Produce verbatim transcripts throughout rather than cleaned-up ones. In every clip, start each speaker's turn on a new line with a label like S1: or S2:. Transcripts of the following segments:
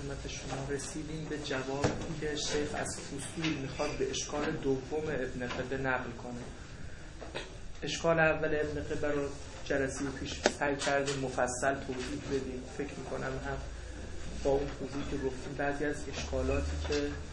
S1: خدمت شما رسیدیم به جوابی که شیخ از فصول میخواد به اشکال دوم ابن قبه نقل کنه. اشکال اول ابن قبه رو جلسه پیش سعی کردیم مفصل توضیح بدیم. فکر میکنم هم با اون توضیح که گفتیم بعضی از اشکالاتی که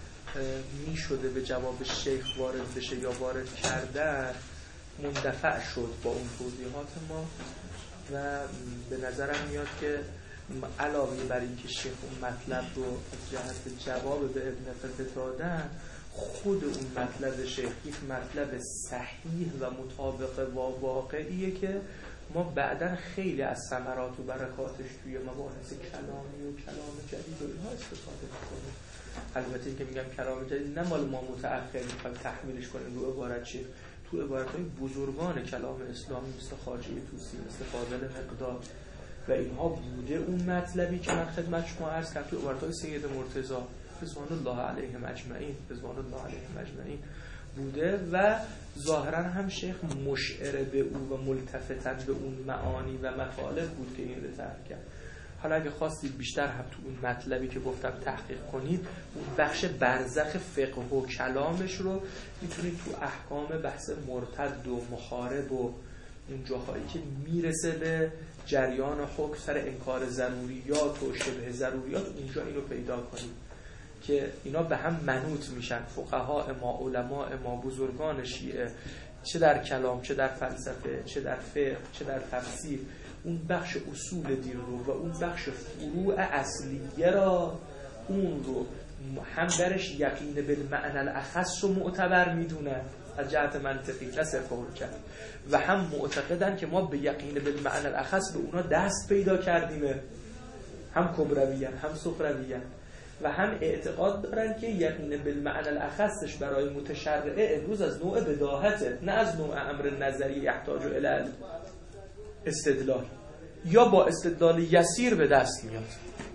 S1: میشده به جواب شیخ وارد بشه یا وارد کردن مندفع شد با اون توضیحات ما و به نظرم میاد که علاوه بر این که شیخ اون مطلب رو از جهت جواب به ابن قبه دادن، خود اون مطلب شیخ یک مطلب صحیح و مطابق با واقعیه که ما بعداً خیلی از ثمرات و برکاتش توی مباحث کلامی و کلام جدید و اینها استفاده می‌کنیم. البته این که میگم کلام جدید نه مال ما متأخر می‌خوایم تحمیلش کنیم رو عبارت شیخ، تو عبارت‌های بزرگان کلام اسلامی مثل خواجه طوسی، مثل فاضل مقداد و اینها بوده اون مطلبی که من خدمت شما عرض کردم تو عبارت‌های سید مرتضی رضوان الله علیهم اجمعین رضوان الله علیهم اجمعین بوده و ظاهرا هم شیخ مشعر به او و ملتفتن به اون معانی و مطالب بود که این رو طرح کرد. حالا اگه خواستید بیشتر هم تو اون مطلبی که گفتم تحقیق کنید، اون بخش برزخ فقه و کلامش رو میتونید تو احکام بحث مرتد و محارب و اون جاهایی که میرسه به جریان حکم سر انکار ضروریات و شبه ضروریات اونجا اینو پیدا کنید که اینا به هم منوط میشن. فقها ما، علما ما، بزرگان شیعه چه در کلام، چه در فلسفه، چه در فقه، چه در تفسیر، اون بخش اصول دین رو و اون بخش فروع اصلیه را اون رو هم درش یقین بالمعنی الاخص رو معتبر میدونن از جهت منطقی نه صرف حجت و هم معتقدن که ما به یقین بالمعنی الاخص به اونا دست پیدا کردیم، هم کبرویان هم صغرویان، و هم اعتقاد دارن که یقین بالمعنی الاخصش برای متشرعه امروز از نوع بداهته نه از نوع امر نظری یحتاج الی استدلال یا با استدلال یسیر به دست میاد.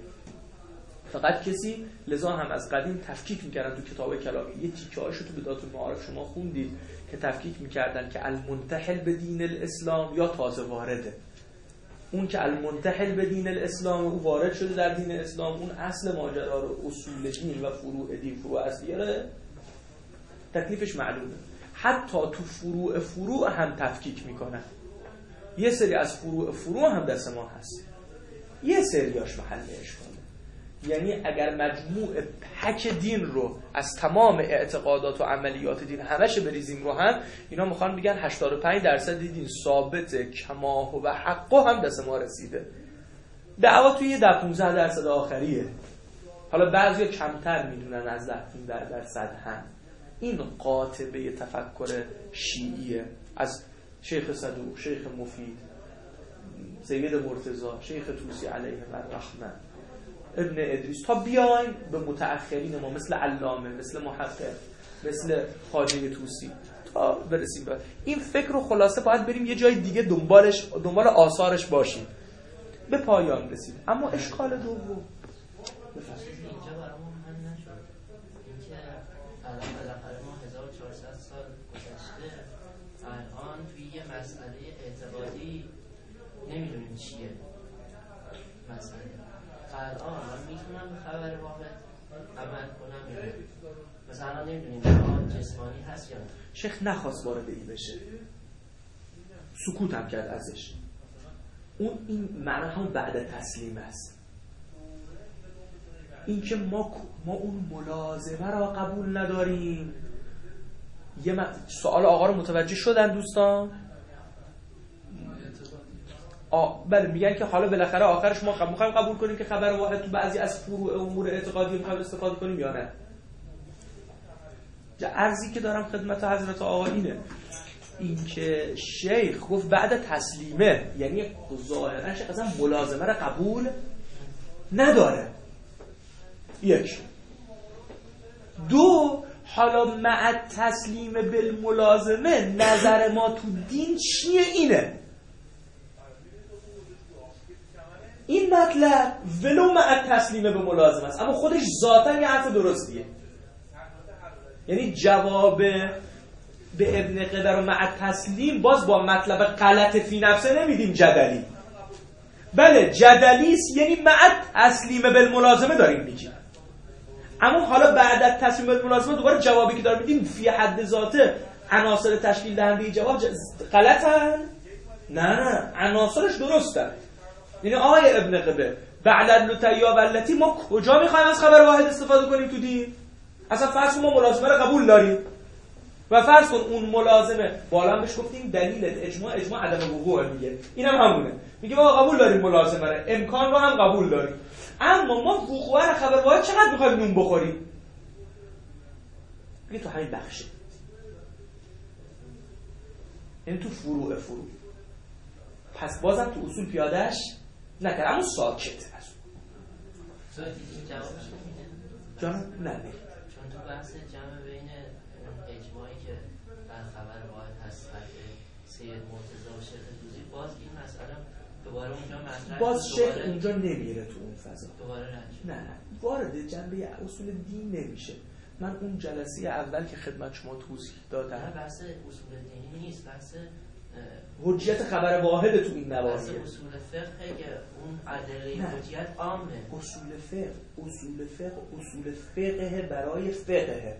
S1: فقط کسی لذا هم از قدیم تفکیک میکردن تو کتاب کلامی، یه تیکه هاشو تو بدایت المعارف شما خوندید که تفکیک میکردن که المنتحل به دین الاسلام یا تازه وارده. اون که المنتحل به دین الاسلام او وارد شده در دین اسلام، اون اصل ماجرا رو، اصول دین و فروع دین، فروع اصلیه رو تکلیفش معلومه. حتی تو فروع فروع هم تفکیک میکنن. یه سری از فروع فروع هم دست ما هست، یه سریاش محل اشکاله. یعنی اگر مجموع پک دین رو از تمام اعتقادات و عملیات دین همش بریزیم رو هم، اینا میخوان بگن هشتاد و پنج درصد دین ثابت کما و حق هم دست ما رسیده. دعوا توی ده پانزده درصد آخریه. حالا بعضیا کمتر میدونن از ده پانزده درصد هم. این قاطبه تفکر شیعیه از شیخ صدوق، شیخ مفید، سید مرتضی، شیخ طوسی علیه الرحمه، ابن ادریس، تا بیاین به متأخرین ما مثل علامه، مثل محقق، مثل خواجه طوسی تا برسیم به این فکر رو. خلاصه باید بریم یه جای دیگه دنبالش دنبال آثارش باشیم. به پایان رسید. اما اشکال دوم
S2: اینجا برامون هم نشد اینکه الان بالاخره ما هزار و چهارصد سال گذشته الان توی یه مسئله اعتقادی نمیدونیم چیه مسئله. الان من میتونم به خبر واحد عمل کنم یا مثلا نمیدونیم جهان جسمانی هست یا نه.
S1: شیخ نخواست وارد این بشه، سکوت هم کرد ازش. اون این معنی هم بعد تسلیم است. این که ما ما اون ملازمه را قبول نداریم. یه م... سوال آقا رو متوجه شدن دوستان؟ آ... بله میگن که حالا بالاخره آخرش ما قبول می‌خوایم قبول کنیم که خبر واحد تو بعضی از فروع امور اعتقادی می‌خوایم استفاده کنیم یا نه. عرضی که دارم خدمت حضرت آقا اینه، این که شیخ گفت بعد تسلیمه، یعنی ظاهرا شیخ اصلا ملازمه را قبول نداره. یک. دو، حالا مع تسلیم بالملازمه نظر ما تو دین چیه؟ اینه این مطلب ولو مع تسلیم به ملازمه است، اما خودش ذاتاً یه حرف درستیه. یعنی جواب به ابن قدر و مع تسلیم باز با مطلب غلط فی نفسه نمیدیم جدلی،
S3: بله جدلی است، یعنی مع تسلیم بالملازمه داریم میگیم. اما حالا بعد از تسلیم بالملازمه دوباره جوابی که داریم میدیم فی حد ذاته عناصر تشکیل دهنده جواب غلطن؟ نه نه عناصرش درستن. یعنی آقای ابن قبه بعد اللتیا والتی ما کجا میخوایم از خبر واحد استفاده کنیم تو دین؟ اصلا فرض کن ما ملازمه رو قبول داریم و فرض کن اون ملازمه بالا بهش گفتیم دلیل اجماع اجماع عدم وقوع میگه، اینم هم همونه، میگه ما قبول داریم ملازمه رو، امکان رو هم قبول داریم، اما ما وقوع رو خبر واحد چقدر میخوایم نون بخوریم؟ میگه تو همین بخشه، یعنی تو فروع فروع. پس بازم تو اصول پیادهش نکرد، اما ساکت از
S2: تو این جوابش نمیده؟
S3: جانم نه نه
S2: چون تو بحث جمع بین اجماعی که در خبر واحد هست خط سید مرتضی و شیخ دوزی، باز این مسئله دوباره اونجا مطرح،
S3: باز شیخ اونجا نمیره تو اون فضا،
S2: دوباره نشه.
S3: نه نه وارد جنبه اصول دین نمیشه. من اون جلسه اول که خدمت شما توضیح دادم
S2: بحث اصول دینی نیست، بحث
S3: حجیت خبر واحد تو این نواحی.
S2: بحث اصول فقه که اون ادله حجیت عامه.
S3: اصول فقه اصول فقه اصول فقه برای فقه،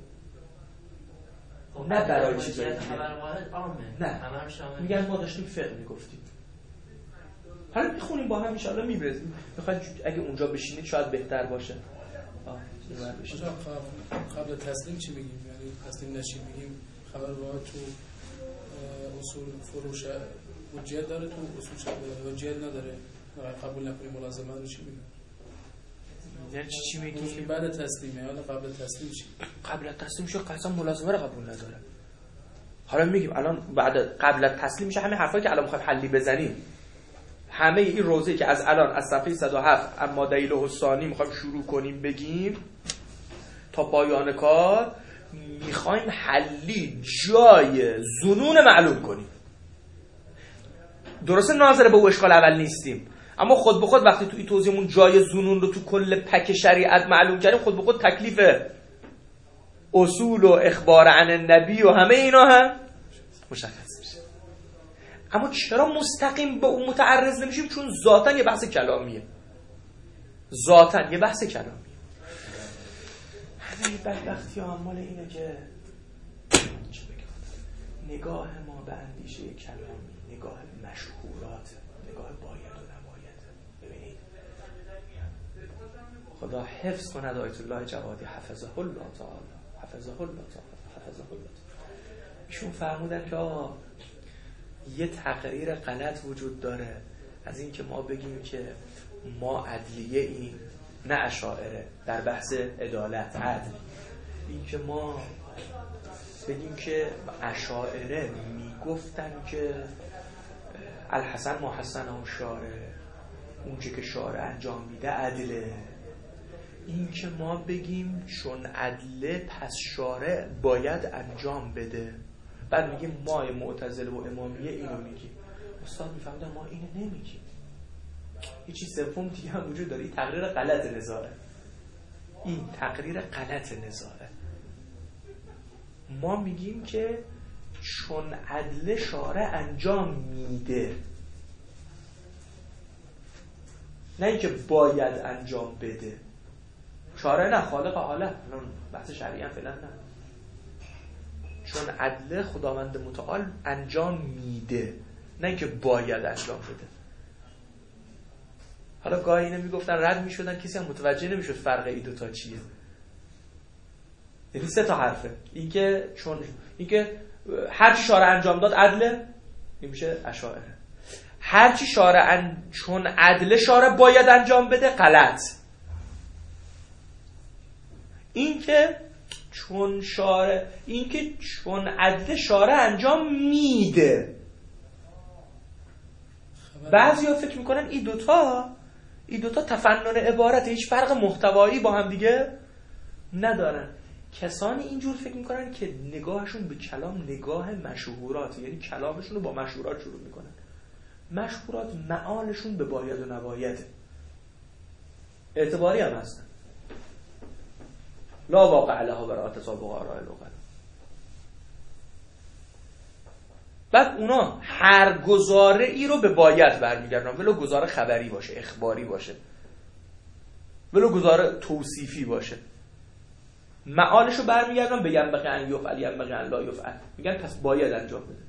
S2: خب
S3: نه برای چیزایی
S2: حجیت خبر واحد عامه،
S3: نه
S2: همه رو شامل.
S3: میگن ما داشتیم فقه میگفتیم. حالا میخونیم با هم ان شاءالله میبرزیم. میخواید اگه اونجا بشینید شاید بهتر باشه. آه
S4: قبل تسلیم چی بگیم؟ یعنی تسلیم نشیم بگیم خبر واحد تو اصول فروش حجیت داره، تو اصول شبه حجیت نداره، قبول نکنیم ملازمه رو چی بگیم؟
S3: یعنی چی چی میگیم؟
S4: بعد تسلیمه، حالا قبل تسلیم چی؟
S3: قبل از تسلیم شو قسم ملازمه رو قبول نداره. حالا میگیم الان بعد قبل از تسلیم میشه همه حرفایی که الان میخوایم حلی بزنیم، همه این روزه که از الان از صفحه صد و هفت اما دلیل حسانی میخوایم شروع کنیم بگیم تا پایان کار، میخوایم حلی جای ظنون معلوم کنیم. درسته ناظر به اشکال اول نیستیم، اما خود به خود وقتی تو این توضیحمون جای ظنون رو تو کل پک شریعت معلوم کردیم، خود به خود تکلیف اصول و اخبار عن النبی و همه اینا هم مشخص میشه. اما چرا مستقیم به اون متعرض نمیشیم؟ چون ذاتاً یه بحث کلامیه، ذاتاً یه بحث کلامیه. همه بدبختی ها مال اینه که نگاه ما به اندیشه کلامی نگاه مشهورات، نگاه باید و نباید. ببینید خدا حفظ کند آیت الله جوادی حفظه الله تعالی، حفظه الله تعالی، حفظه الله تعالی. ایشون فرمودن که آقا یه تقریر غلط وجود داره از این که ما بگیم که ما عدلیه این، نه اشاعره، در بحث عدالت عدل. این که ما بگیم که اشاعره میگفتن که الحسن ما حسن و شارع، اون که شارع انجام میده عدله. این که ما بگیم چون عدله پس شارع باید انجام بده. بعد میگیم ما معتزله و امامیه اینو میگیم. استاد میفهمدن ما اینو نمیگیم. یه چیز سوم دیگه هم وجود داره، این تقریر غلط نظاره. این تقریر غلط نظاره. ما میگیم که چون عدل شارع انجام میده، نه اینکه باید انجام بده. شارع نه، خالق عالم. الان بحث شرعی هم فعلا نه. چون عدل خداوند متعال انجام میده، نه اینکه باید انجام بده. حالا گاهی اینه میگفتن رد میشدن، کسی هم متوجه نمیشد فرق این دوتا چیه. یعنی سه تا حرفه. این که چون این که هر چی شارع انجام داد عدله، این میشه اشاعره. هر چی شارع ان... چون عدل شارع باید انجام بده غلط. این که چون شارع این که چون عدل شارع انجام میده. بعضیا فکر میکنن این دوتا این دوتا تفنن عبارت، هیچ فرق محتوایی با هم دیگه ندارن. کسانی اینجور فکر میکنن که نگاهشون به کلام نگاه مشهورات، یعنی کلامشون رو با مشهورات شروع میکنن. مشهورات معالشون به باید و نباید اعتباری هم هستن. لا واقع لها برای تسابق آراء العقلا. بعد اونا هر گزاره ای رو به باید برمیگردن، ولو گزاره خبری باشه، اخباری باشه، ولو گزاره توصیفی باشه، معالش رو برمیگردن به ینبغی ان یفعل ینبغی ان لا یفعل، میگن پس باید انجام بده.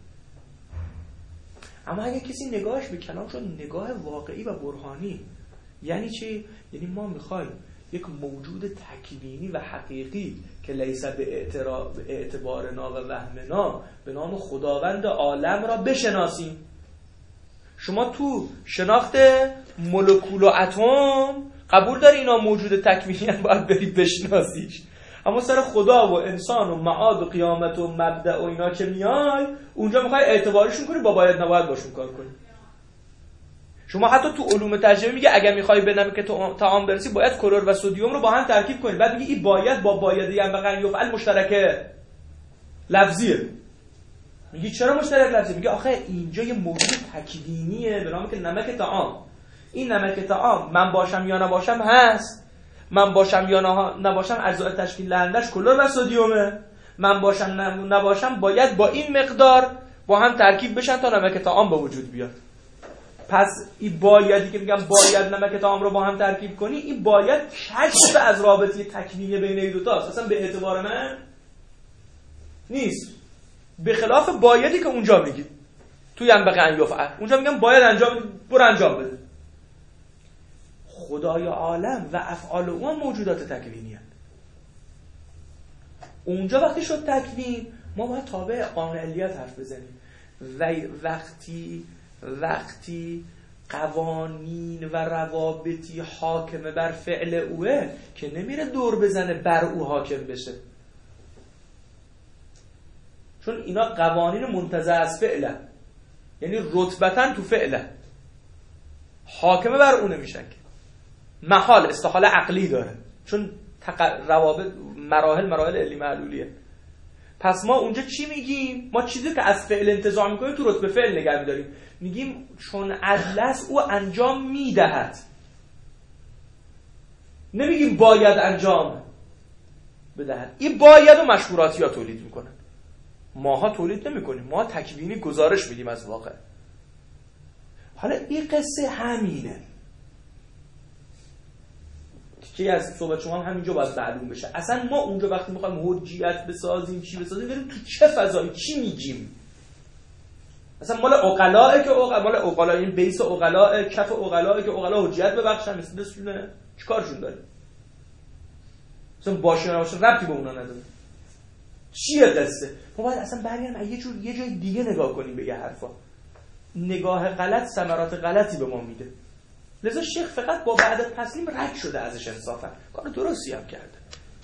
S3: اما اگه کسی نگاهش به کلام شد نگاه واقعی و برهانی، یعنی چی؟ یعنی ما میخوایم یک موجود تکوینی و حقیقی که لیس به اعتبارنا و وهمنا به نام خداوند عالم را بشناسیم. شما تو شناخت مولکول و اتم قبول داری اینا موجود تکوینی هم باید بری بشناسیش، اما سر خدا و انسان و معاد و قیامت و مبدأ و اینا که میای اونجا میخوای اعتبارشون کنی، با باید نباید باشون کار کنی. شما حتی تو علوم تجربه میگه اگر میخوای به نمک طعام برسی باید کلور و سدیم رو با هم ترکیب کنی، بعد میگه این باید با باید ینبغی ان یفعل مشترکه لفظیه. میگه چرا مشترک لفظی؟ میگه آخه اینجا یه موجود تکوینیه به نام که نمک طعام. این نمک طعام من باشم یا نباشم هست، من باشم یا نباشم اجزای تشکیل دهندش کلور و سدیمه، من باشم نباشم باید با این مقدار با هم ترکیب بشن تا نمک طعام به وجود بیاد. پس این بایدی که میگم باید نمک طعام رو با هم ترکیب کنی، این باید کشف از رابطه تکوینی بین این دو تاست، اصلا به اعتبار من نیست، به خلاف بایدی که اونجا میگی تو ینبغی ان یفعل، اونجا میگم باید انجام برو انجام بده. خدای عالم و افعال او موجودات تکوینی هست. اونجا وقتی شد تکوین ما باید تابع قانون علیت حرف بزنیم و وقتی وقتی قوانین و روابطی حاکمه بر فعل اوه که نمیره دور بزنه بر او حاکم بشه، چون اینا قوانین منتزع از فعله، یعنی رتبتاً تو فعله، حاکمه بر اون نمیشن که محال استحاله عقلی داره، چون تق... روابط مراحل مراحل علی معلولیه. پس ما اونجا چی میگیم؟ ما چیزی که از فعل انتزاع میکنیم تو رتبه فعل نگه میداریم، میگیم چون عدل است او انجام میدهد، نمیگیم باید انجام بدهد. این باید و مشهوراتی ها تولید میکنن، ماها تولید نمیکنیم، ما تکوینی گزارش میدیم از واقع. حالا این قصه همینه که از صحبت شما هم همینجا باید معلوم بشه. اصلا ما اونجا وقتی میخوایم حجیت بسازیم چی بسازیم بریم تو چه فضایی چی میگیم؟ اصلا مال عقلائه که عقلا مال عقلا، این بیس عقلائه، کف عقلائه که عقلا حجیت ببخشن مثل دستونه چیکارشون داره؟ اصلا باشه نباشه ربطی به اونا نداره. چیه قصه؟ ما باید اصلا برگردیم یه جور یه جای دیگه نگاه کنیم به یه حرفا. نگاه غلط ثمرات غلطی به ما میده. لذا شیخ فقط با بعد تسلیم رد شده ازش انصافا، کار درستی هم کرده.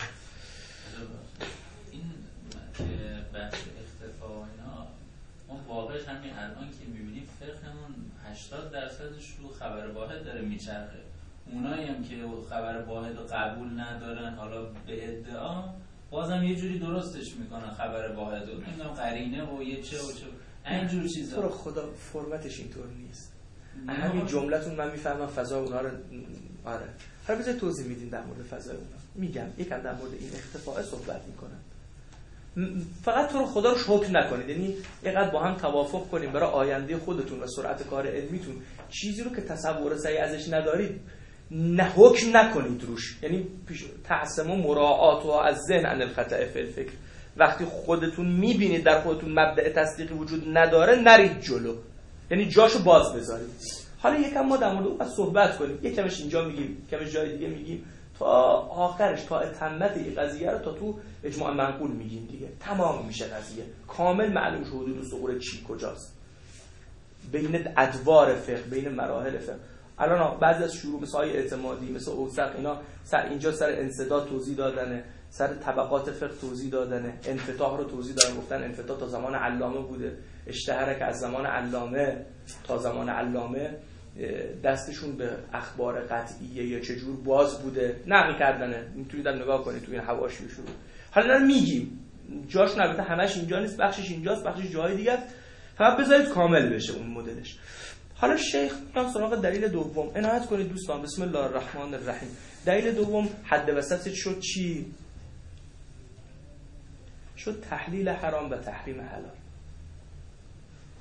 S5: این بحث اختفا و اینا ما واقعش همین الان که میبینیم فقهمون هشتاد درصدش رو خبر واحد داره میچرخه. اونایی هم که خبر واحد رو قبول ندارن حالا به ادعا بازم یه جوری درستش میکنن خبر واحد رو، نمیدونم قرینه و یه چه و چه اینجور چیزا.
S3: تو رو خدا فرمتش اینطور نیست. همین جملتون من میفهمم فضا اونا رو. آره حالا بذار توضیح میدین در مورد فضای اونا. میگم یکم در مورد این اختفاء صحبت میکنم. فقط تو رو خدا رو حکم نکنید، یعنی اینقدر با هم توافق کنیم برای آینده خودتون و سرعت کار علمیتون چیزی رو که تصور صحیح ازش ندارید نه حکم نکنید روش، یعنی تعصم و مراعات و از ذهن عن الخطأ فی الفکر. وقتی خودتون میبینید در خودتون مبدأ تصدیقی وجود نداره نرید جلو، یعنی جاشو باز بذارید. حالا یکم ما در مورد اون صحبت کنیم، یکمش اینجا میگیم، یکمش جای دیگه میگیم، تا آخرش تا اتمت این قضیه رو تا تو اجماع منقول میگیم دیگه تمام میشه قضیه، کامل معلوم شد حدود ظهور چی کجاست بین ادوار فقه، بین مراحل فقه. الان بعضی از شروع مثل های اعتمادی مثل اوسق اینا سر اینجا سر انسداد توضیح دادنه، سر طبقات فقه توضیح دادنه، انفتاح رو توضیح دادن، گفتن انفتاح تا زمان علامه بوده، اشتهره که از زمان علامه تا زمان علامه دستشون به اخبار قطعیه یا چجور باز بوده نقل کردنه. میتونید هم نگاه کنید تو این حواشی شروع. حالا نه میگیم جاش البته همش اینجا نیست، بخشش اینجاست بخشش جای دیگه است، فقط بذارید کامل بشه اون مدلش. حالا شیخ میگم سراغ دلیل دوم. عنایت کنید دوستان، بسم الله الرحمن الرحیم. دلیل دوم حد وسط شد چی؟ شد تحلیل حرام و تحریم حلال.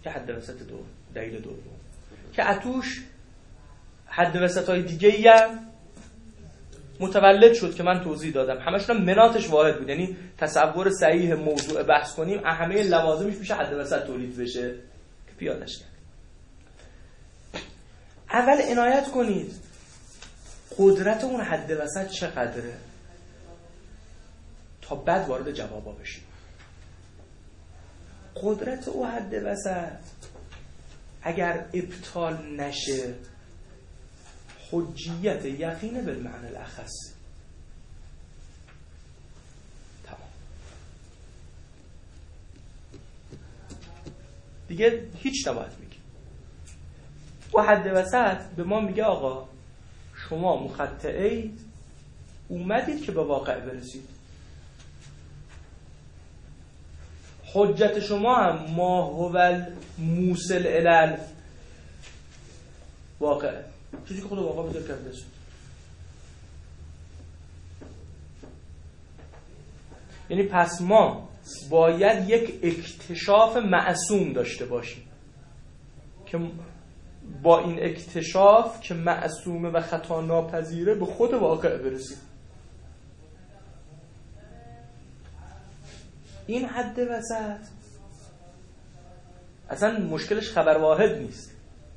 S3: که حد وسط دو دلیل دوم که اتوش حد وسط های دیگه ای هم متولد شد که من توضیح دادم. همشون مناتش واحد بود، یعنی تصور صحیح موضوع بحث کنیم همه لوازمش میشه حد وسط تولید بشه که پیادش کرد. اول عنایت کنید قدرت اون حد وسط چقدره تا بعد وارد جوابا بشیم. قدرت او حد وسط اگر ابطال نشه حجیت یقینه بالمعنی الاخص. تمام دیگه هیچ نباید میگه. و حد وسط به ما میگه آقا شما مخطئه اومدید که به واقع برسید. حجت شما هم ما هو موصل الال واقع، چیزی که خود واقع بذار کرده شد. یعنی پس ما باید یک اکتشاف معصوم داشته باشیم که با این اکتشاف که معصومه و خطا ناپذیره به خود واقع برسیم. این حد وسط اصلا مشکلش خبر واحد نیست.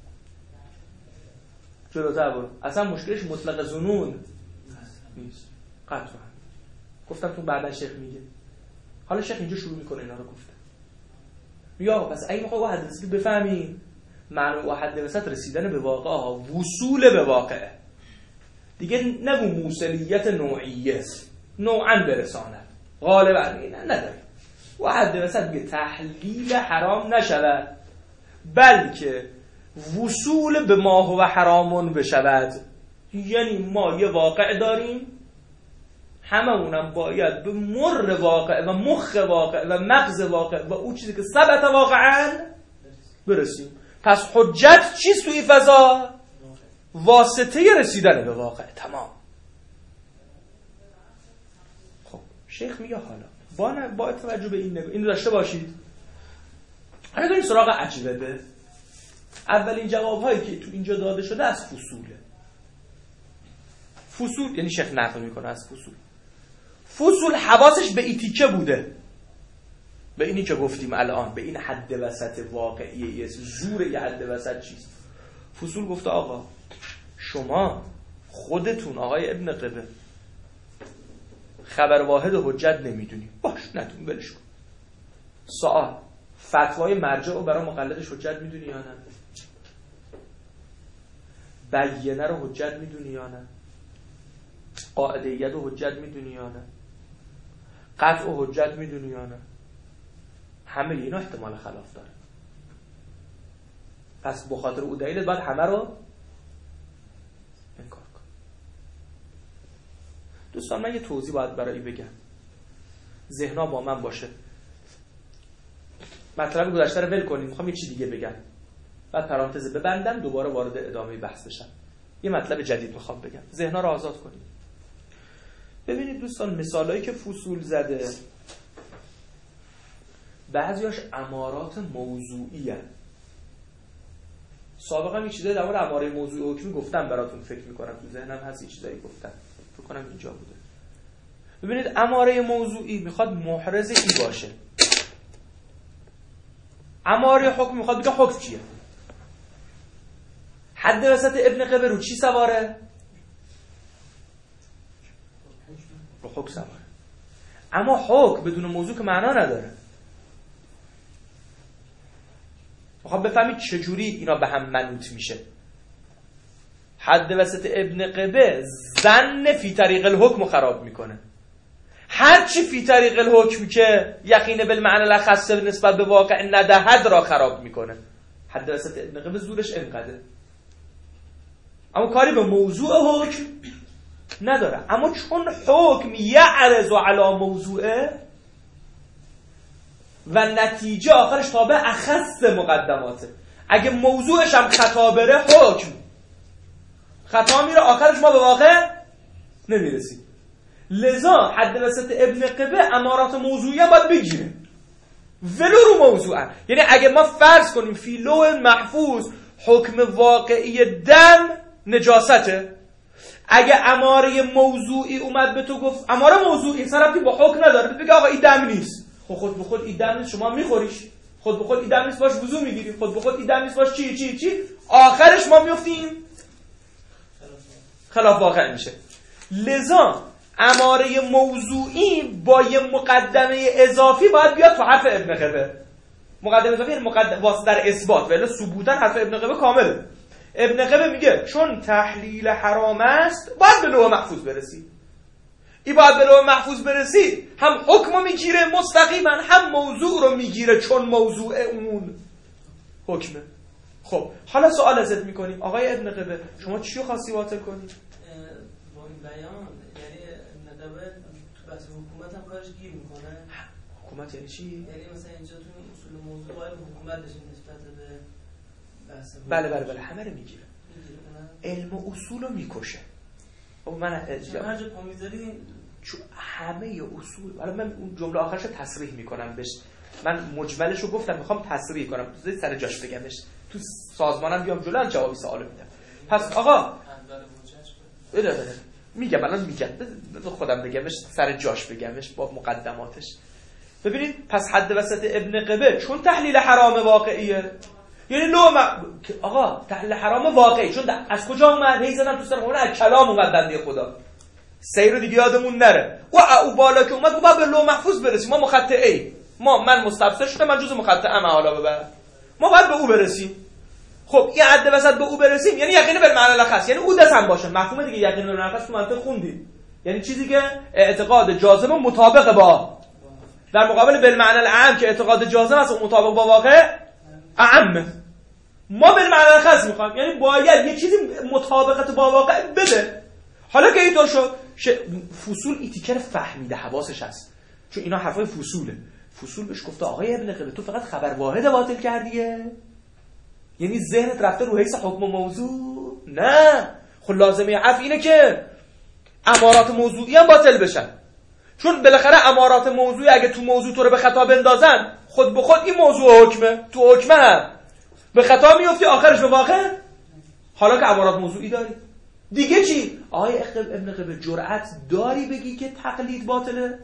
S3: جلوتر برو. اصلا مشکلش مطلق ظنون نیست. قطعا گفتم تو بعدا شیخ میگه. حالا شیخ اینجا شروع میکنه اینا رو گفته. یا پس اگه میخوای با حد وسط بفهمیم معنی با حد وسط رسیدن به واقع ها، وصول به واقع. دیگه نگو موصلیت نوعیه، نوعا برساند. غالبا نه نداره. و حد وسط میگه تحلیل حرام نشود بلکه وصول به ما هو حرامون بشود. یعنی ما یه واقع داریم هممونم باید به مر واقع و مخ واقع و مغز واقع و اون چیزی که ثبت واقعا برسیم. پس حجت چیست توی فضا؟ واسطه رسیدن به واقع. تمام. خب شیخ میگه حالا با, با توجه به این نگاه اینو داشته باشید. حالا داریم سراغ اجوبه. اولین جوابهایی که تو اینجا داده شده از فصوله. فصول یعنی شیخ نقل میکنه از فصول. فصول حواسش به ایتیکه بوده، به اینی که گفتیم الان، به این حد وسط واقعیه، زور یه حد وسط چیست. فصول گفته آقا شما خودتون آقای ابن قبه خبر واحد و حجت نمیدونی، باش نتون بلش کن. سوال فتوای مرجع رو برای مقلدش حجت میدونی یا نه؟ بیانه رو حجت میدونی یا نه؟ قاعدهیت رو حجت میدونی یا نه؟ قطع و حجت میدونی یا نه؟ همه اینا احتمال خلاف داره. پس بخاطر او دلیل باید همه رو انکار کن. دوستان من یه توضیح باید برای بگم، ذهنها با من باشه. مطلب گذشته رو ول کنیم، میخوام یه چیز دیگه بگم بعد پرانتز ببندم دوباره وارد ادامه بحث بشم. یه مطلب جدید میخوام بگم، ذهنها رو آزاد کنیم. ببینید دوستان مثالایی که فصول زده بعضیاش امارات موضوعی هست. سابقا یه چیزایی در مورد اماره موضوعی حکمی گفتم براتون، فکر میکنم تو ذهنم هست یه چیزایی گفتم، فکر کنم اینجا بوده. ببینید اماره موضوعی میخواد محرز ای باشه، اماره حکم میخواد بگه حکم چیه. حد وسط ابن قبه رو چی سواره؟ رو حکم سواره. اما حکم بدون موضوع که معنا نداره. میخوام بفهمید چجوری اینا به هم منوط میشه. حد وسط ابن قبه ظن فی طریق الحکم خراب میکنه. هرچی فی طریق الحکم که یقین بالمعنی الاخص نسبت به واقع ندهد را خراب میکنه. حد وسط ابن قبه زورش اینقدره، اما کاری به موضوع حکم نداره. اما چون حکم یعرض علی موضوعه و نتیجه آخرش تابع اخص مقدماته، اگه موضوعش هم خطا بره حکم خطا میره، آخرش ما به واقع نمیرسیم. لذا حد وسط ابن قبه امارات موضوعی هم باید بگیره. ولو رو موضوعن. یعنی اگه ما فرض کنیم فی لوح محفوظ حکم واقعی دم نجاسته، اگه اماره موضوعی اومد به تو گفت اماره موضوعی سرابتی با حکم نداره، بگه آقا این دم نیست، خب خود به خود این دم نیست، شما میخوریش، خود به خود این دم نیست باش وضو میگیری، خود به خود این دم نیست باش چی چی چی، آخرش ما میافتیم خلاف واقع میشه. لذا اماره موضوعی با یه مقدمه اضافی باید بیاد تو حرف ابن قبه. مقدمه اضافی یعنی مقدمه واسه در اثبات، ولی ثبوتا حرف ابن قبه کامله. ابن قبه میگه چون تحلیل حرام است باید به لوح محفوظ برسی. این باید به لوح محفوظ برسی هم حکم میگیره مستقیما، هم موضوع رو میگیره چون موضوع اون حکمه. خب حالا سوال ازت میکنیم آقای ابن قبه شما چی رو خواستی باطل کنی؟
S6: با این بیان یعنی ابن قبه تو بحث حکومت هم کارش گیر میکنه.
S3: حکومت یعنی چی؟
S6: یعنی مثلا اینجا تو اصول موضوع باید حکومت بشه نسبت به بحث.
S3: بله بله بله همه رو میگیره. علم و اصول رو میکشه. من
S6: هر جا پا میذاری
S3: چون همه اصول، حالا من اون جمله آخرش رو تصریح میکنم بهش، من مجملش رو گفتم میخوام تصریح کنم سر جاش بگمش، تو سازمانم بیام جلو جواب سوالو میدم. پس آقا بله بله میگم الان میگم خودم بگمش سر جاش بگمش با مقدماتش. ببینید پس حد وسط ابن قبه چون تحلیل حرام واقعیه، یعنی لو ما... آقا تحلیل حرام واقعی چون از کجا اومد؟ هی زدم تو سر خونه از کلام اومد بنده خدا، سیر رو دیگه یادمون نره و او بالا که اومد با به لو محفوظ برسیم. ما مخطئ ای ما من مستبصر شدم، من جزء مخطئ ام حالا ببر ما باید به او برسیم. خب این حد وسط به او برسیم یعنی یقین بالمعنی الخاص، یعنی او دستم باشه. مفهوم دیگه یقین بالمعنی الخاص تو منطق خوندید، یعنی چیزی که اعتقاد جازم مطابق با، در مقابل بالمعنی العام که اعتقاد جازم است و مطابق با واقع اعم. ما بالمعنی الخاص میخوایم یعنی باید یه چیزی مطابقت با واقع بده. حالا که اینطور شد ش... فصول ایتیکر فهمیده حواسش هست، چون اینا حرفای فصوله. فصول بهش گفته آقای ابن قبه تو فقط خبر واحد باطل کردیه، یعنی ذهنت رفته رو حیث حکم موضوع. نه خب لازمه عفو اینه که امارات موضوعی هم باطل بشن، چون بالاخره امارات موضوعی اگه تو موضوع تو رو به خطا بندازن خود به خود این موضوع حکمه، تو حکمه هم به خطا میفتی آخرش به واقع. حالا که امارات موضوعی داری دیگه چی؟ آقای ابن قبه جرأت داری بگی که تقلید باطله؟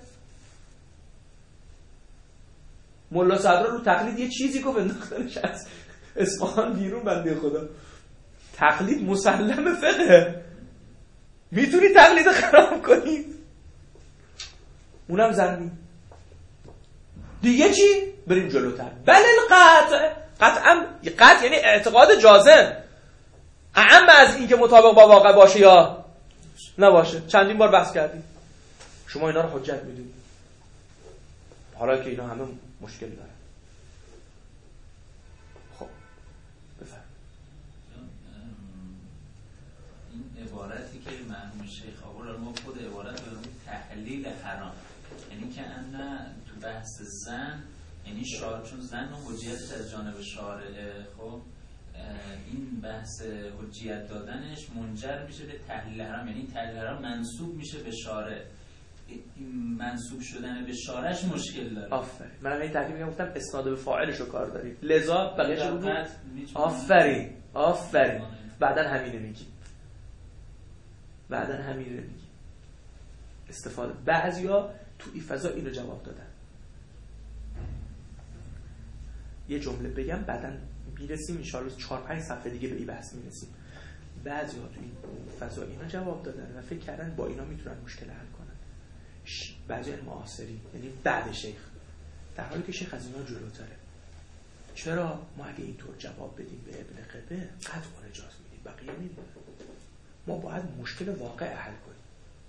S3: ملا صدرا رو تقلید یه چیزی گفت انداختنش از اصفهان بیرون بنده خدا. تقلید مسلم فقه، میتونی تقلید خراب کنی، اونم زنی. دیگه چی؟ بریم جلوتر. بل القطع، قطعا قطع یعنی اعتقاد جازم اعم از این که مطابق با واقع باشه یا نباشه. چندین بار بحث کردیم، شما اینا رو حجت میدونید، حالا که اینا همه مشکل داره. خب بفرم.
S5: این عبارتی که مرحوم شیخ آورد، ما خود عبارت رو تحلیل حرام، یعنی که نه تو بحث زن، یعنی شارع، چون زن و حجیتش از جانب شارعه، خب این بحث حجیت دادنش منجر میشه به تحلیل حرام، یعنی تحلیل حرام منسوب میشه به شارع. این منسوب شدن به شارعش مشکل داره.
S3: آفرین. من این تحقیق میگم گفتم اسناد به فاعلش رو کار دارید، لذا بقیه‌اش رو آفرین آفرین بعدن همینه میگی، بعدن همینه میگی استفاده. بعضیا تو این فضا اینو جواب دادن. یه جمله بگم بعدن میرسیم ان شاءالله چهار پنج صفحه دیگه به این بحث میرسیم. بعضیا تو این فضا اینا جواب دادن و فکر کردن با اینا میتونن مشکل حل کنن. بعضی معاصری یعنی بعد شیخ، در حالی که شیخ از اینا جلوتره. چرا ما اگه اینطور جواب بدیم به ابن قبه قطع نجاز میدیم، بقیه میدیم. ما باید مشکل واقع حل کنیم.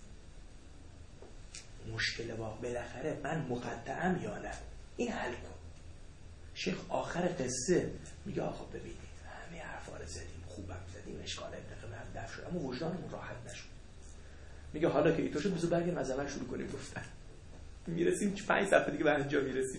S3: مشکل واقع بالاخره من مقدم یا نه، این حل کن. شیخ آخر قصه میگه آقا ببینید همه حرفا رو زدیم، خوبم زدیم، اشکال ابن قبه هم دفع شد، اما وجدانمون راحت نشد. میگه حالا که اینطور شد بذار برگردیم از اول شروع کنیم گفتن. میرسیم پنج صفحه دیگه به اینجا میرسیم.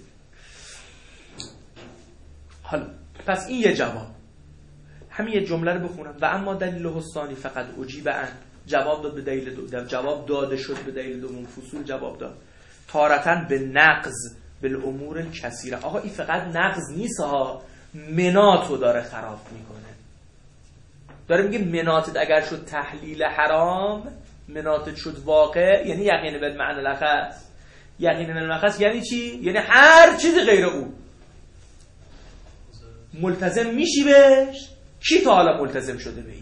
S3: حالا پس این یه جواب. همین یه جمله رو بخونم. و اما دلیل حسانی فقط اجیب ان، جواب داد به دلیل دو، جواب داده شد به دلیل دوم. فصول جواب داد تارتن به نقض بالامور الکثیره. آقا این فقط نقض نیست ها، مناتو داره خراب میکنه. داره میگه مناتت اگر شد تحلیل حرام، مناتت شد واقع، یعنی یقین بالمعنی الاخص. یقین بالمعنی الاخص یعنی چی؟ یعنی هر چیزی غیر او ملتزم میشی بهش. کی تا حالا ملتزم شده به این؟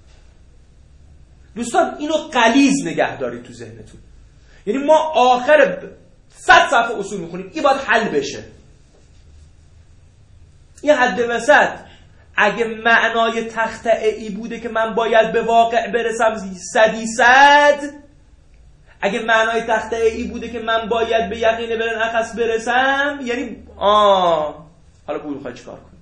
S3: دوستان اینو غلیظ نگه دارید تو ذهنتون. یعنی ما آخر صد صفحه اصول میخونیم، این باید حل بشه. این حد وسط اگه معنای تختعی بوده که من باید به واقع برسم صدی صد، اگه معنای تختعی بوده که من باید به یقین بالمعنی برسم، یعنی آه حالا بگو میخوای چیکار کنی.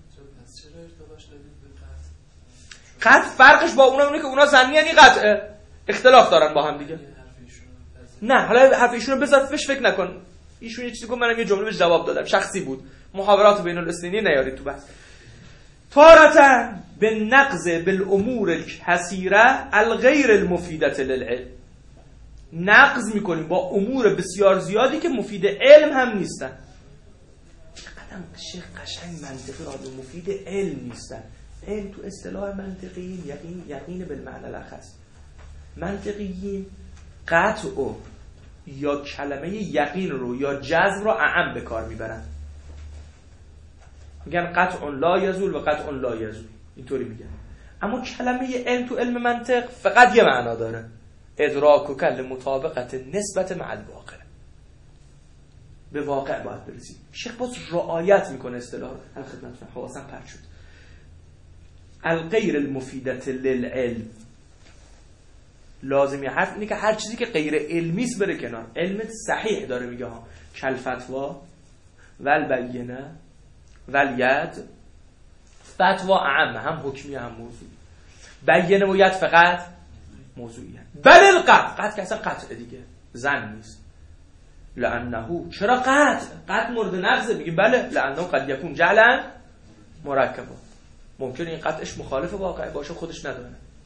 S3: قطع فرقش با اونا اونه که اونا ظنی یعنی قطعه، اختلاف دارن با هم دیگه. نه حالا حرف ایشونو بذار فش فکر نکن. ایشون یه چیزی گفت، منم یه جمله بهش جواب دادم، شخصی بود. محاورات بین الاثنینی نیارید تو بحث. تارة بالنقض بالامور الکثیره الغیر المفیده للعلم. نقض میکنیم با امور بسیار زیادی که مفید علم هم نیستن. قدم شیخ قشنگ منطقی را مفید علم نیستن. علم تو اصطلاح منطقی یقین یقین بالمعنی الاخص. منطقیین قطع و یا کلمه یقین رو یا جزم رو اعم به کار میبرن. میگن قطع لا یزول و قطع لا یزول، اینطوری میگن. اما کلمه علم تو علم منطق فقط یه معنا داره، ادراک و کل مطابقت نسبت مع الواقع. به واقع باید برسیم. شیخ باز رعایت میکنه اصطلاح رو. هم خدمتتون حواسم پرت شد. الغیر المفیدت للعلم، لازمی حرف اینه که هر چیزی که غیر علمی است بره کنار. علم صحیح داره میگه ها، کل فتوا والبینه والید. فتوا اعم، هم حکمی هم موضوعی. بینه و ید فقط موضوعی هم. بل القطع، قطع که اصلا قطع دیگه زن نیست. لانه چرا قطع؟ قطع مورد نقضه. بگیم بله، لانه قد یکون جعلا مرکبا. ممکنه این قطعش مخالف واقع باشه، خودش نداره.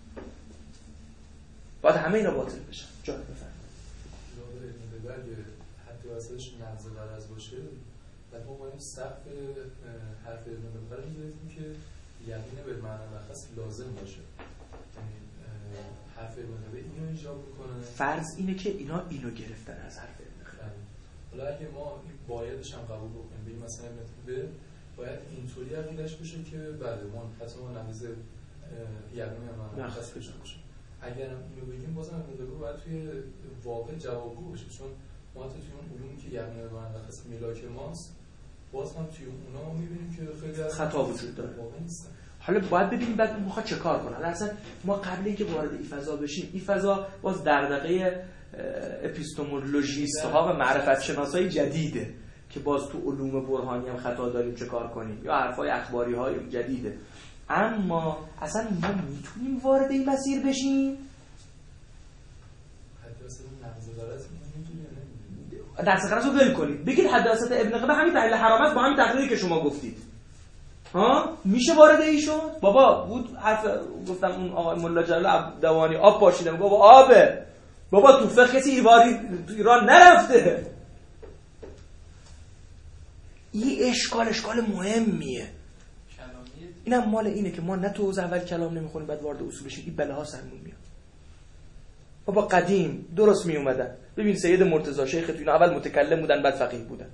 S3: باید همه اینا باطل بشن. جان بفرمایید.
S7: اگه حد واسطش نقض غرض باشه، بعد ما باید سقف حرف ابن بطر میگیریم که یقین به معنی الاخص لازم باشه. یعنی حرف ابن بطر اینو ایجاب میکنه.
S3: فرض اینه که اینا اینو گرفتن از حرف ابن بطر.
S7: حالا اگه ما این بایدش هم قبول بکنیم، بگیم مثلا ابن بطر باید اینطوری عقیدش بشه که بله ما حتی ما نقض یقین به معنی الاخص باشه. اگر اینو بگیم بازم ابن بطر باید توی واقع جوابگو باشه، چون ما حتی توی اون علومی که یقین به معنی الاخص ملاک ماست، باز هم توی اونا میبینیم که خیلی از
S3: خطا وجود داره.
S7: واقع نیستن.
S3: حالا باید ببینیم بعد میخواد چه کار کنه. اصلا ما قبل اینکه وارد این فضا بشیم، این فضا باز دغدغه اپیستمولوژیست ها و معرفت شناسای جدیده که باز تو علوم برهانی هم خطا داریم چه کار کنیم، یا حرفای اخباری های جدیده. اما اصلا ما میتونیم وارد این مسیر بشیم؟
S7: حد واسطه نقض غرض میتونیم
S3: درس غرض رو ول کنید، بگید حد واسطه ابن قبه همین تحلیل حرامت با همین تقریری که شما گفتید ها میشه وارد این شد. بابا بود حرف گفتم اون آقای ملا جلال عبدوانی آب پاشیده، میگه بابا آبه، بابا تو فقه کسی ایواری تو ایران نرفته. این اشکال اشکال مهمیه. اینم مال اینه که ما نه تو حوزه اول کلام نمیخونیم بعد وارد اصول بشیم، این بلاها سرمون میاد. بابا قدیم درست می اومدن. ببین سید مرتضی شیخ تو اینا اول متکلم بودن بعد فقیه بودن.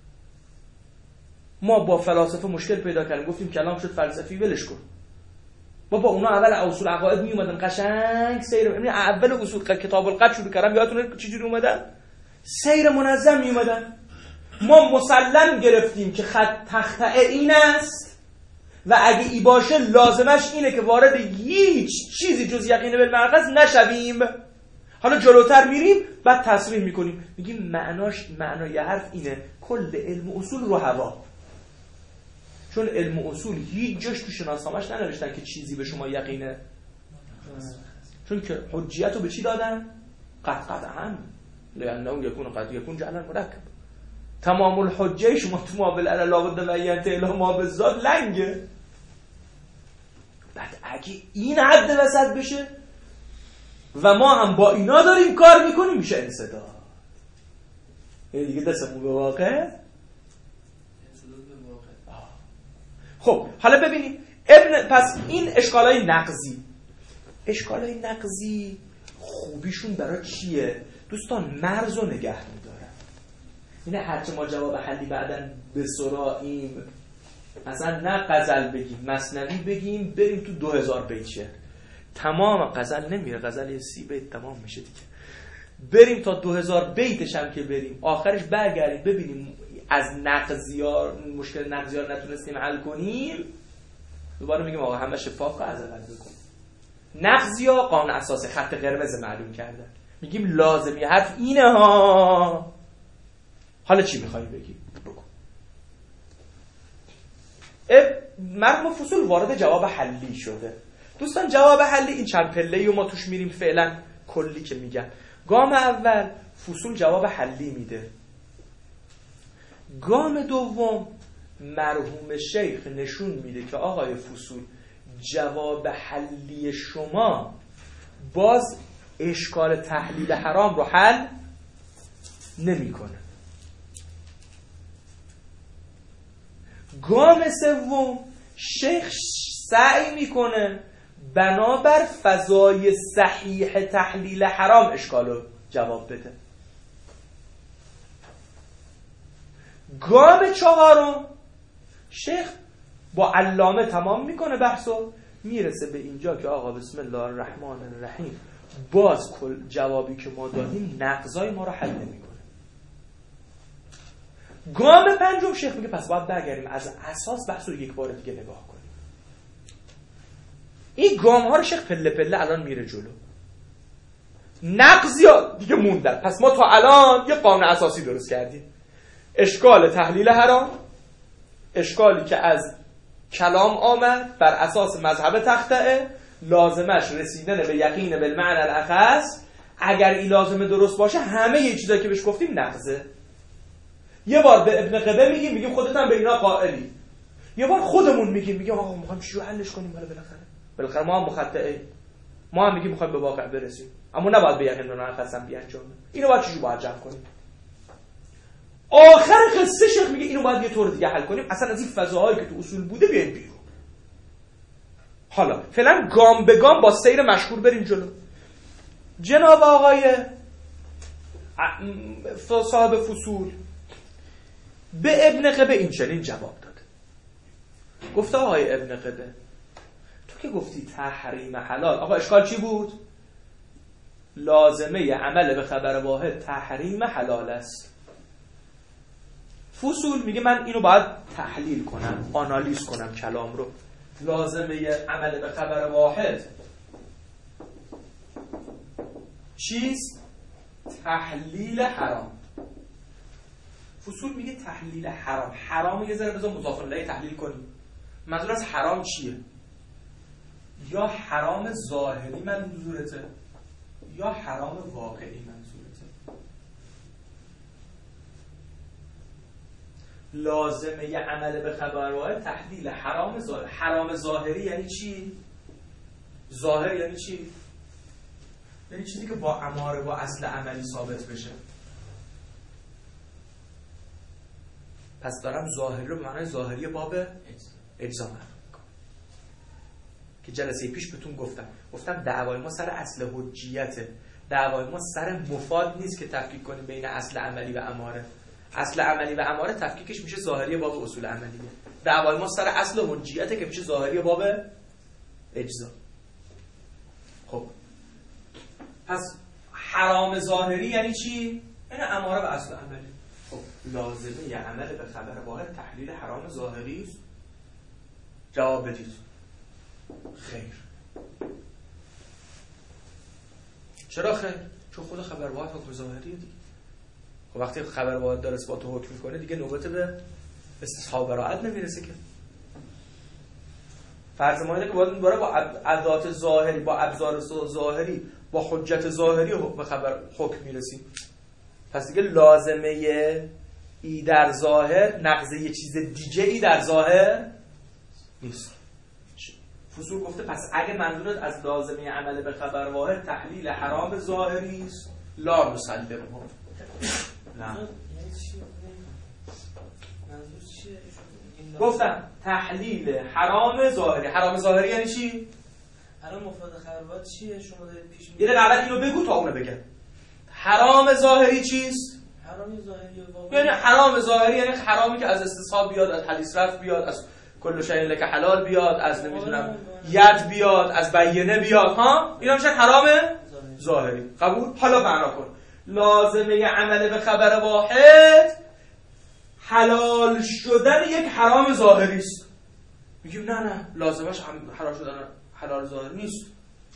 S3: ما با فلاسفه مشکل پیدا کردیم، گفتیم کلام شد فلسفی، ولش کن. بابا اونا اول اصول عقاید می اومدن قشنگ سیر، یعنی اول اصول کتاب القدر شروع کردن، یادتونه چه جوری اومدن؟ سیر منظم می اومدن. ما مسلم گرفتیم که خط تختعه این است و اگه ای باشه لازمش اینه که وارد هیچ چیزی جز یقین بالمعقص نشویم. حالا جلوتر میریم بعد تصریح میکنیم، میگیم معناش معنای حرف اینه کل علم اصول رو هوا. چون علم اصول هیچ جاش تو شناسنامه‌اش ننوشتن که چیزی به شما یقینه، چون که حجیت رو به چی دادن؟ قطع قطعا لانه یکون قد یکون جعلا مرکب. تمام الحجه شما تو ما بالعلا لابد و ینت اله ما بالذات لنگه. بعد اگه این حد وسط بشه و ما هم با اینا داریم کار میکنیم، میشه انسداد. یعنی دیگه دستمون به واقع خب حالا ببینید ابن پس این اشکالای نقضی اشکالای نقضی خوبیشون برای چیه؟ دوستان مرز رو نگه می‌دارن. اینه هرچه ما جواب حلی بعدن بسراییم، مثلا نه غزل بگیم مثنوی بگیم بریم تو دو هزار بیت شعر، تمام غزل نمیره، غزل یه سی بیت تمام میشه دیگه، بریم تا دو هزار بیتش هم که بریم آخرش برگردیم ببینیم از نقضیار مشکل نقضیار نتونستیم حل کنیم، دوباره میگیم آقا همه شفاف که از اول بکن. نقضیا قانون اساس خط قرمز معلوم کردن، میگیم لازمی حرف اینه ها، حالا چی میخوایی بگیم بکن. مرحوم فصول وارد جواب حلی شده. دوستان جواب حلی این چند پله‌ای و ما توش میریم فعلا کلی که میگم. گام اول فصول جواب حلی میده، گام دوم مرحوم شیخ نشون میده که آقای فصول جواب حلی شما باز اشکال تحلیل حرام رو حل نمیکنه. گام سوم شیخ سعی میکنه بنابر فضای صحیح تحلیل حرام اشکال رو جواب بده. گام چهارم شیخ با علامه تمام میکنه بحثو، میرسه به اینجا که آقا بسم الله الرحمن الرحیم باز کل جوابی که ما دادیم نقضای ما رو حل نمیکنه. گام پنجم شیخ میگه پس باید برگردیم از اساس بحث رو یک بار دیگه نگاه کنیم. این گام ها رو شیخ پله پله الان میره جلو. نقضی ها دیگه موندن، پس ما تا الان یه قانون اساسی درست کردیم، اشکال تحلیل حرام، اشکالی که از کلام آمد بر اساس مذهب تختعه، لازمش رسیدن به یقین بالمعنی الاخص، اگر این لازمه درست باشه همه یه چیزایی که بهش گفتیم نقضه. یه بار به ابن قبه میگیم میگیم خودت هم به اینا قائلی، یه بار خودمون میگیم میگیم آقا میخوایم چی رو حلش کنیم، ولی بالاخره بالاخره ما هم مخطئه، ما هم میگیم میخوایم به واقع برسیم، اما نباید به یقین بالمعنی الاخص هم بیانجامه. اینو باید چجوری باید جمع کنیم؟ آخر قصه شیخ میگه اینو باید یه طور دیگه حل کنیم، اصلا از این فضاهایی که تو اصول بوده بیاین بیرون. حالا فعلا گام به گام با سیر مشهور بریم جلو. جناب آقای صاحب فصول به ابن قبه این چنین جواب داد. گفته آقای ابن قبه تو که گفتی تحریم حلال، آقا اشکال چی بود؟ لازمه عمل به خبر واحد تحریم حلال است. فصول میگه من اینو باید تحلیل کنم، آنالیز کنم کلام رو. لازمه عمل به خبر واحد چیست؟ تحلیل حرام. فصول میگه تحلیل حرام، حرام یه ذره بذار مضاف الیه تحلیل کنیم. منظور از حرام چیه؟ یا حرام ظاهری منظورته یا حرام واقعی منظورته. لازمه یه عمل به خبر واحد تحلیل حرام ظاهری. حرام ظاهری یعنی چی؟ ظاهر یعنی چی؟ یعنی چیزی که با اماره با اصل عملی ثابت بشه. پس دارم ظاهری رو به معنای ظاهری باب اجزا میکنم که جلسه پیش بهتون گفتم گفتم دعوای ما سر اصل حجیته، دعوای ما سر مفاد نیست که تفکیک کنیم بین اصل عملی و اماره. اصل عملی و اماره تفکیکش میشه ظاهری باب اصول عملیه. دعوای ما سر اصل حجیته که میشه ظاهری باب اجزا. خب پس حرام ظاهری یعنی چی؟ یعنی اماره و اصل عملی. خب لازمه یه عمل به خبر واحد تحلیل حرام ظاهری است؟ جواب بدید خیر. چرا خیر؟ چون خود خبر واحد حکم ظاهریه دیگه. خب وقتی خبر واحد داره اثبات حکم میکنه دیگه نوبت به استصحاب براءت نمیرسه که. فرض ما اینه که باید دوباره با ادوات ظاهری با ابزار ظاهری با حجت ظاهری به خبر حکم میرسیم. پس دیگه لازمه ای در ظاهر نقض یه چیز دیگه ای در ظاهر نیست. فصول گفته پس اگه منظورت از لازمه عمل به خبر واحد تحلیل حرام ظاهری است لا مسلمه. نه
S6: منظور چیه؟ این
S3: گفتم تحلیل حرام ظاهری. حرام ظاهری یعنی چی؟
S6: الان مفاد خلوات چیه شما دارید پیش می‌برید؟
S3: یه دقیقه اول اینو بگو تا اونو بگم. حرام ظاهری چیست؟
S6: حرام ظاهری واقعا
S3: یعنی حرام ظاهری یعنی حرامی که از استصحاب بیاد، از حدیث رفت بیاد، از کل شیء لک حلال بیاد، از نمیدونم ید بیاد، از بینه بیاد، ها اینا میشن حرام ظاهری. قبول؟ حالا معنا کن. لازمه عمل به خبر واحد حلال شدن یک حرام ظاهری است. میگیم نه نه لازمش حلال شدن حلال ظاهری نیست.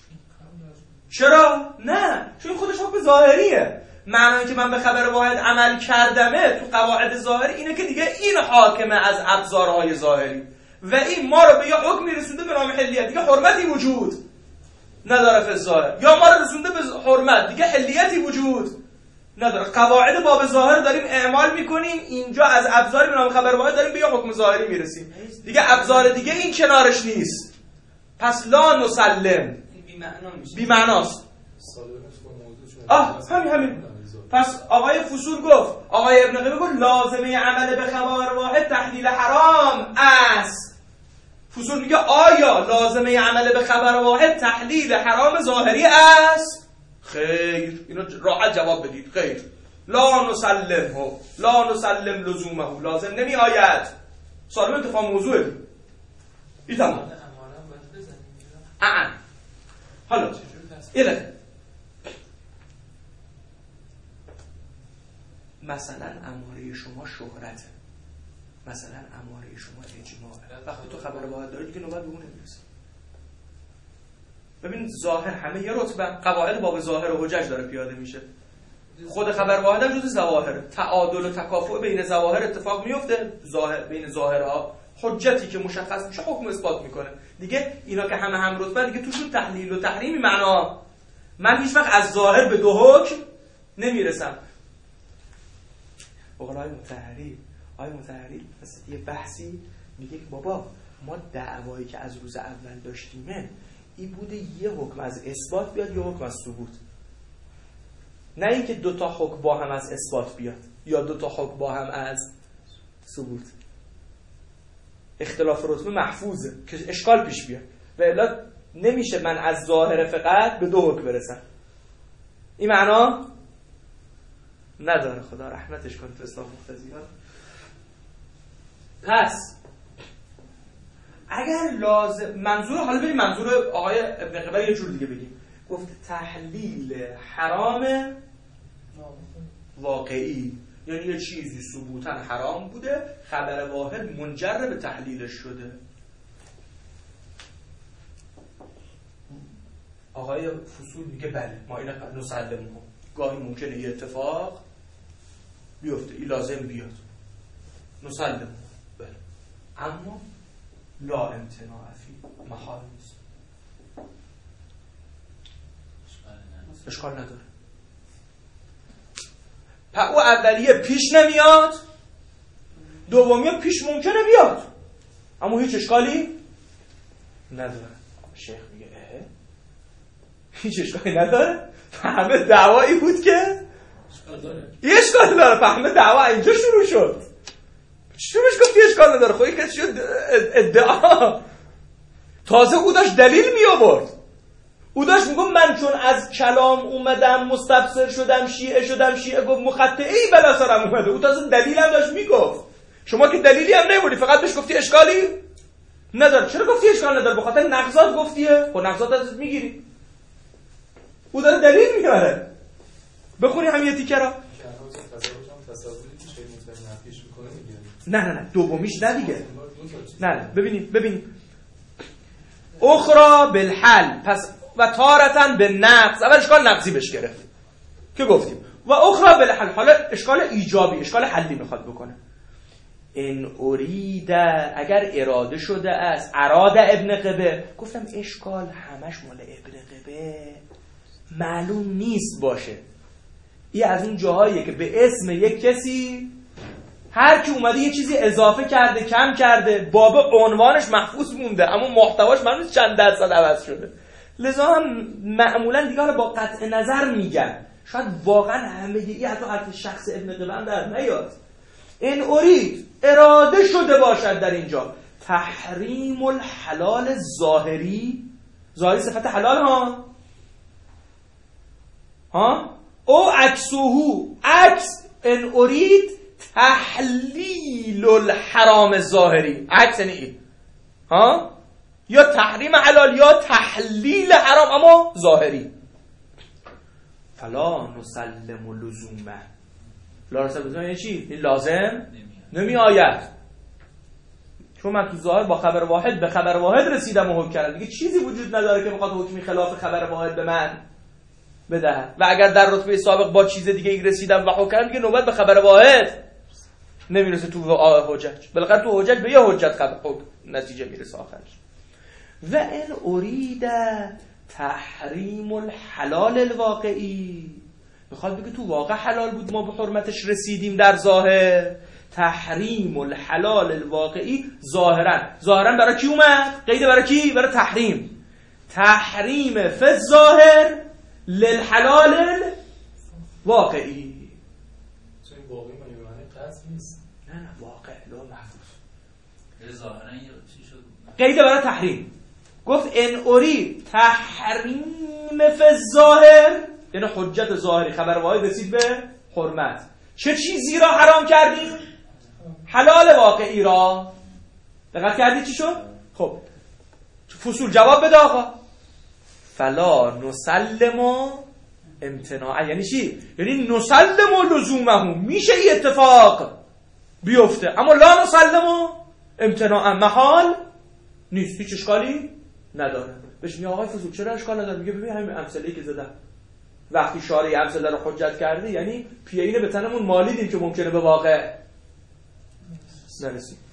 S3: چرا؟ نه چون خودش حکم ظاهریه. معنی که من به خبر واحد عمل کردمه تو قواعد ظاهری اینه که دیگه این حاکمه از ابزارهای ظاهری و این ما رو به یه حکمی رسونده به نام حلیت، دیگه حرمتی وجود نداره فی ظاهر، یا ما رو رسونده به حرمت، دیگه حلیتی وجود نداره. قواعد باب ظاهر داریم اعمال میکنیم، اینجا از ابزاری به نام خبر واحد داریم به یه حکم ظاهری میرسیم، دیگه ابزار دیگه این کنارش نیست. پس لا نسلم بی معناست. آه همین همین. پس آقای فصول گفت، آقای ابن قیم گفت لازمه عمل به خبر واحد تحلیل حرام است. فصول میگه آیا لازمه عمل به خبر واحد تحلیل حرام ظاهری است؟ خیر. اینو راحت جواب بدید. خیر. لا نسلمه، لا نسلم لزومه، لازم نمی آید. سالم انتفاع موضوعه. این تمام. آن حالا ایله مثلا اماره شما شهرته، مثلا اماره شما اجماعه. وقتی تو خبر واحد داری دیگه نوبت به اون نمیرسه. ببین ظاهر همه یه رتبه، قواعد باب ظاهر و حجج داره پیاده میشه. خود خبر واحد هم جزء ظواهره. تعادل و تکافؤ بین ظواهر اتفاق میفته، ظاهر بین ظاهرها حجتی که مشخص میشه حکم اثبات میکنه. دیگه اینا که همه هم رتبه دیگه توشون تحلیل و تحریمی معنا. من هیچ وقت از ظاهر به دو حکم نمیرسم. بقول آقای مطهری، آقای مطهری پس یه بحثی میگه که بابا ما دعوایی که از روز اول داشتیمه این بوده یه حکم از اثبات بیاد یه حکم از ثبوت، نه اینکه دو تا حکم با هم از اثبات بیاد یا دو تا حکم با هم از ثبوت. اختلاف رتبه محفوظه که اشکال پیش بیاد و الا نمیشه من از ظاهر فقط به دو حکم برسم. این معنا نداره. خدا رحمتش کنه تو اسلام مقتضی ها. پس اگر لازم منظور، حالا بریم منظور آقای ابن قیم یه جور دیگه بگیم. گفت تحلیل حرام واقعی، یعنی یه چیزی ثبوتاً حرام بوده، خبر واحد منجر به تحلیلش شده. آقای فصول میگه بله ما این نسلمه، گاهی ممکنه یه اتفاق بیفته این لازم بیاد نسلمه، بله، اما لا امتناع فی محال نیست، اشکال نداره. پس او اولیه پیش نمیاد، دومیه پیش ممکنه بیاد اما هیچ اشکالی نداره. شیخ میگه اه هیچ اشکالی نداره. همه دعوایی بود که اشکال داره، یه اشکال داره. همه دعوا اینجا شروع شد. چطورش گفتی اشکال نداره؟ خب که شد ادعا. تازه او داشت دلیل می آورد. او داشت میگم من چون از کلام اومدم مستفسر شدم شیعه شدم شیعه گفت مخطئی بلا سرم اومده. او تازه دلیل هم داشت میگفت. شما که دلیلی هم نمیدی، فقط بهش گفتی اشکالی نداره. چرا گفتی اشکال نداره؟ به خاطر نقضات گفتیه. خب نقضات ازت میگیری. او داره دلیل میاره. بخونی همین تیکه را. نه نه نه دومیش نه دیگه. نه نه ببینید ببینید اخرى بالحل، پس و تارتن به نقض. اول اشکال نقضی بهش گرفت که گفتیم و اخرى بالحل، حالا اشکال ایجابی، اشکال حلی میخواد بکنه. ان ارید، اگر اراده شده است، اراد ابن قبه. گفتم اشکال همش مال ابن قبه معلوم نیست باشه. این از اون جاهاییه که به اسم یک کسی هر کی اومده یه چیزی اضافه کرده کم کرده، باب عنوانش محفوظ مونده اما محتواش معلوم چند درصد عوض شده. لذا هم معمولا دیگه با قطع نظر میگن، شاید واقعا همه این حتی حرف شخص ابن قبه در نیاد. این ارید اراده شده باشد در اینجا تحریم الحلال ظاهری، ظاهری صفت حلال ها ها او عکسوهو، عکس ان ارید تحلیل الحرام ظاهری، عکس یعنی این ها، یا تحریم حلال یا تحلیل حرام اما ظاهری. فلا نسلم لزومه، لا نسلم لزومه یعنی چی؟ این لازم نمی آید، چون من تو ظاهر با خبر واحد به خبر واحد رسیدم و حکم کردم، دیگه چیزی وجود نداره که بخواد حکمی خلاف خبر واحد به من بدهد. و اگر در رتبه سابق با چیز دیگه ای رسیدم و حکم کردم، دیگه نوبت به خبر واحد نمیرسه تو حجج، بالاخره تو حجج به یه حجت خبر حکم نتیجه میرسه آخرش. و ان ارید تحریم الحلال الواقعی، میخواد بگه تو واقع حلال بود ما به حرمتش رسیدیم در ظاهر، تحریم الحلال الواقعی ظاهرا، ظاهرا برای کی اومد؟ قید برای کی؟ برای تحریم، تحریم فی الظاهر للحلال الواقعی.
S7: چون واقعی معنی معنی قصد نیست،
S3: نه نه واقع لا محفوظ،
S5: ظاهرا چی شد؟
S3: قید برای تحریم، گفت ان ارید تحریم فی الظاهر، یعنی حجت ظاهری خبر واحد رسید به حرمت، چه چیزی را حرام کردیم؟ حلال واقعی را. دقت کردی چی شد؟ خب فصول جواب بده آقا. فلا نسلم امتناع یعنی چی؟ یعنی نسلم لزومه، میشه این اتفاق بیفته، اما لا نسلم امتناع محال نیست، هیچ اشکالی نداره. بهش میگه آقای فضول چرا اشکال نداره؟ میگه ببین همین امثله‌ای که زدم، وقتی شارع امثله رو حجت کرده یعنی پیینه به تنمون مالیدیم که ممکنه به واقع نرسیم.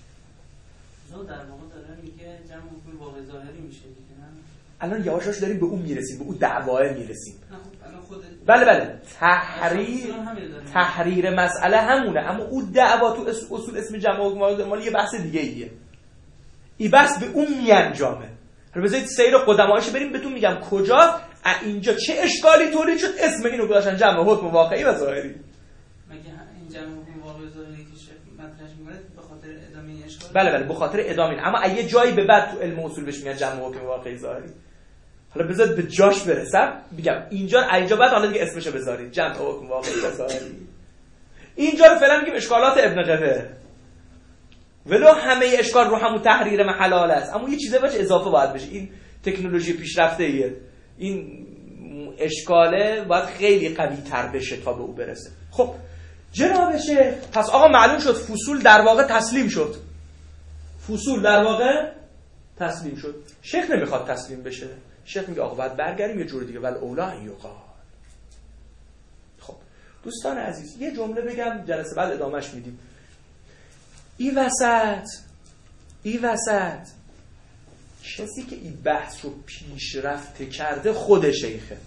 S6: در واقع داره میگه جمع حکم واقع ظاهری میشه دیگه، نه؟
S3: الان یواش یواش داریم به اون میرسیم، به اون دعواه میرسیم.
S6: الان خود
S3: بله بله تحریر تحریر مسئله همونه، اما اون دعوا تو اصول اسم جمع حکم واقع مالی یه بحث دیگه ایه. این بحث به اون میانجامه. حالا بذارید سیر قدمایش بریم بهتون میگم کجا اینجا چه اشکالی تولید شد اسم اینو گذاشتن جمع حکم واقعی و ظاهری.
S6: مگه این جمع حکم واقعی ظاهری که شیخ مطرح می‌کنه به خاطر ادامه این اشکال؟
S3: بله بله به خاطر ادامه، اما یه جایی به بعد تو علم اصول بهش میگن جمع حکم واقعی ظاهری. حالا بذارید به جاش برسم میگم اینجا اینجا بعد حالا دیگه اسمشو بذارید جمع حکم واقعی و ظاهری. اینجا رو فعلا میگیم اشکالات ابن قبه، ولو همه اشکال رو همون تحریر محلال است، اما یه چیزی باشه اضافه باید بشه. این تکنولوژی پیشرفته ایه، این اشکاله باید خیلی قوی تر بشه تا به او برسه. خب جناب شیخ پس آقا معلوم شد فصول در واقع تسلیم شد، فصول در واقع تسلیم شد. شیخ نمیخواد تسلیم بشه، شیخ میگه آقا باید برگردیم یه جور دیگه، ول اولا این یقال. خب دوستان عزیز یه جمله بگم جلسه بعد ادامهش میدیم. این وسط این وسط کسی که این بحث رو پیشرفته کرده خود شیخه.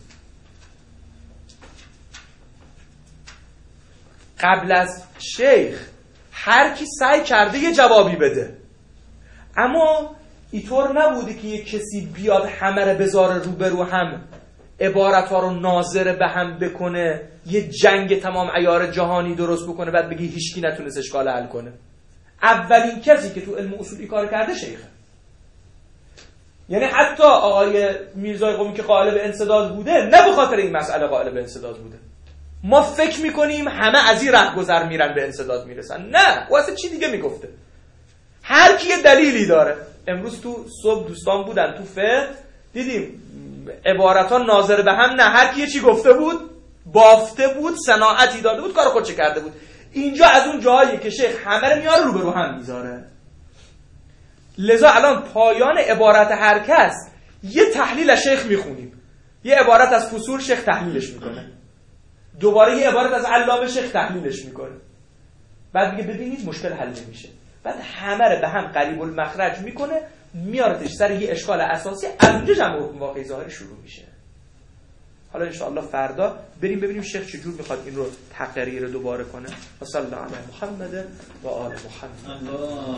S3: قبل از شیخ هر کی سعی کرده یه جوابی بده، اما اینطور نبوده که یه کسی بیاد همه رو بذاره روبرو هم، عبارت‌ها رو ناظر به هم بکنه، یه جنگ تمام عیار جهانی درست بکنه بعد بگی هیچکی نتونست اشکال حل کنه. اولین کسی که تو علم اصولی کار کرده شیخه. یعنی حتی آقای میرزای قمی که قائل به انسداد بوده نه به خاطر این مسئله قائل به انسداد بوده. ما فکر میکنیم همه از این رهگذر میرن به انسداد میرسن، نه او اصلا چی دیگه میگفته. هر کی یه دلیلی داره. امروز تو صبح دوستان بودن تو فقه دیدیم عبارت ها ناظر به هم، نه هر کی چی گفته بود بافته بود، صناعتی داده بود، کار خودش کرده بود. اینجا از اون جایی که شیخ همه رو میاره رو به رو هم میذاره. لذا الان پایان عبارت هر کس یه تحلیل از شیخ میخونیم، یه عبارت از فصول شیخ تحلیلش میکنه، دوباره یه عبارت از علامه شیخ تحلیلش میکنه، بعد میگه ببینید مشکل حل نمیشه، بعد همه رو به هم قریب المخرج میکنه میارتش سر یه اشکال اساسی، از اونجا جمع حکم واقعی ظاهری شروع میشه. حالا انشاءالله فردا بریم ببینیم شیخ چجور میخواد این رو تقریر دوباره کنه. و صلی الله علی محمد و آل محمد.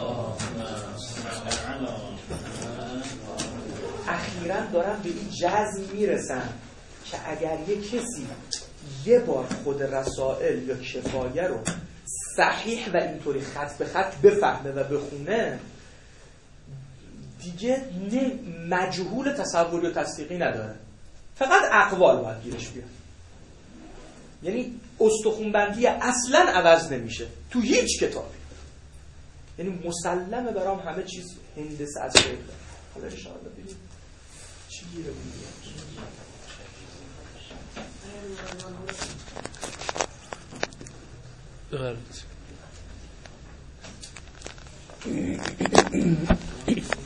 S3: اخیراً دارم به این جزم میرسم که اگر یه کسی یه بار خود رسائل یا کفایه رو صحیح و اینطوری خط به خط بفهمه و بخونه دیگه نه مجهول تصوری و تصدیقی نداره، فقط اقوال باید گیرش بیاد. یعنی استخونبندی اصلا عوض نمیشه تو هیچ کتابی، یعنی مسلمه برام همه چیز هندسه از شیخه. حالا انشاءالله ببینیم چی گیره بگیم.